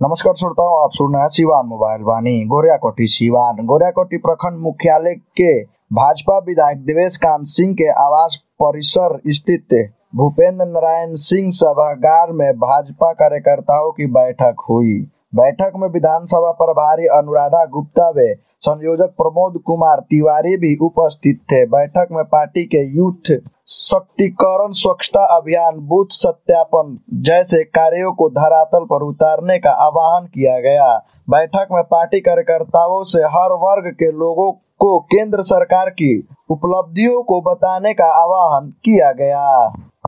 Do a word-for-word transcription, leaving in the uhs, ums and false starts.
नमस्कार श्रोताओं, आप सुन रहे हैं सिवान मोबाइल वाणी। गोरियाकोटी सिवान गोरियाकोटी प्रखंड मुख्यालय के भाजपा विधायक देवेश कांत सिंह के आवास परिसर स्थित भूपेंद्र नारायण सिंह सभागार में भाजपा कार्यकर्ताओं की बैठक हुई। बैठक में विधानसभा प्रभारी अनुराधा गुप्ता व संयोजक प्रमोद कुमार तिवारी भी उपस्थित थे। बैठक में पार्टी के यूथ शक्तिकरण, स्वच्छता अभियान, बूथ सत्यापन जैसे कार्यों को धरातल पर उतारने का आह्वान किया गया। बैठक में पार्टी कार्यकर्ताओं से हर वर्ग के लोगों को केंद्र सरकार की उपलब्धियों को बताने का आह्वान किया गया।